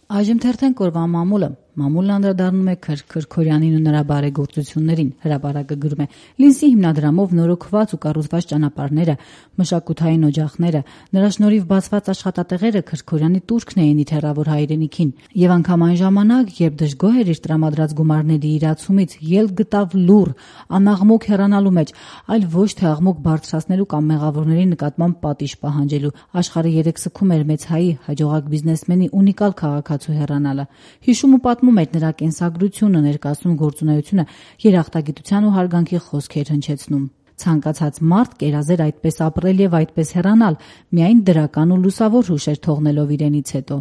Այժմ թերթենք օրվա մամուլը։ Մամուլն անդրադառնում է Քրքորյանին ու նրա բարեգործություններին։ Հրապարակը գրում է. Լինսի հիմնադրամով նորոգված ու կառուցված ճանապարհները, մշակութային օջախները, նրա շնորհիվ բացված աշխատատեղերը Քրքորյանի տուրքն էին իր հեռավոր հայրենիքին, եւ անգամ այն ժամանակ, երբ դժգոհ էր իր տրամադրած գումարների իրացումից, ելք գտավ լուռ, անաղմուկ հեռանալու մեջ, այլ ոչ թե աղմուկ բարձրացնելու կամ մեղավորների նկատմամբ պատիժ պահանջելու։ Աշխարհը երեք սգում էր մեծ հայի, հաջողակ բիզնեսմենի ունիկալ քաղաքացու հեռանալը։ Հիշում ու պատմում էր նրա կենսագրությունը, ներկայացնում գործունեությունը, երախտագիտության ու հարգանքի խոսքեր հնչեցնում։ Ցանկացած մարդ կերազեր այդպես ապրել եւ այդպես հեռանալ, միայն դրական ու լուսավոր հուշեր թողնելով իրենից հետո։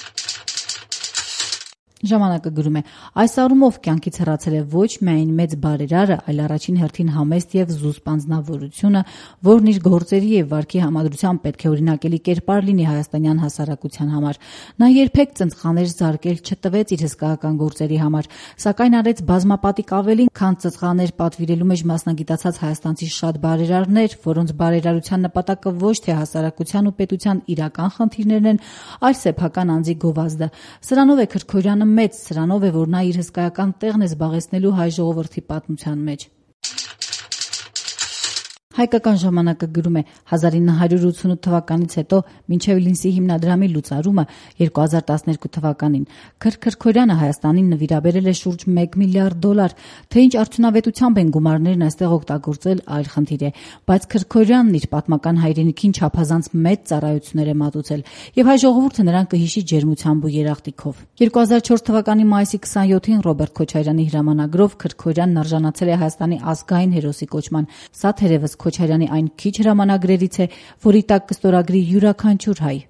Ժամանակը գրում է. այս առումով կյանքից հեռացել է ոչ միայն մեծ բարերարը, այլ առաջին հերթին համեստ եւ զուսպ անձնավորությունը, որն իր գործերի եւ վարքի համադրությամբ պետք է օրինակելի կերպար լինի հայաստանյան հասարակության համար։ Նա երբեք ծնծղաներ զարկել չտվեց իր հսկայական գործերի համար, սակայն արեց բազմապատիկ ավելին, քան ծծղաներ պատվիրելու մեջ մասնագիտացած հայաստանցի շատ բարերարներ, որոնց բարերարության նպատակը ոչ թե հասարակության ու պետության իրական խնդիրներն են, այլ սեփական անձի գովազդը։ Սրանով է Քրքորյանը մեծ, սրանով է, որ նա իր հսկայական տեղն է զբաղեցնելու հայ ժողովրդի պատմության մեջ։ Հայկական ժամանակը գրում է. 1988 թվականից հետո մինչև Լինսի հիմնադրամի լուծարումը 2012 թվականին Քրքորյանը Հայաստանին նվիրաբերել է շուրջ $1 միլիարդ, թե ինչ արդյունավետությամբ են գումարներն այստեղ օգտագործել այլ խնդիր է, բայց Քրքորյանն իր պատմական հայրենիքին չափազանց մեծ ծառայություններ է մատուցել եւ հայ ժողովուրդը նրան կհիշի ջերմությամբ ու երախտիկով։ 2004 թվականի մայիսի 27-ին Ռոբերտ Քոչարյանի հրամանագրով Քրքորյանն արժանացել է Հայաստանի ազգային հերոսի կոչման։ Սա թերևս Քոչարյանի այն քիչ հրամանագրերից է, որի տակ կստորագրի յուրաքանչյուր հայ։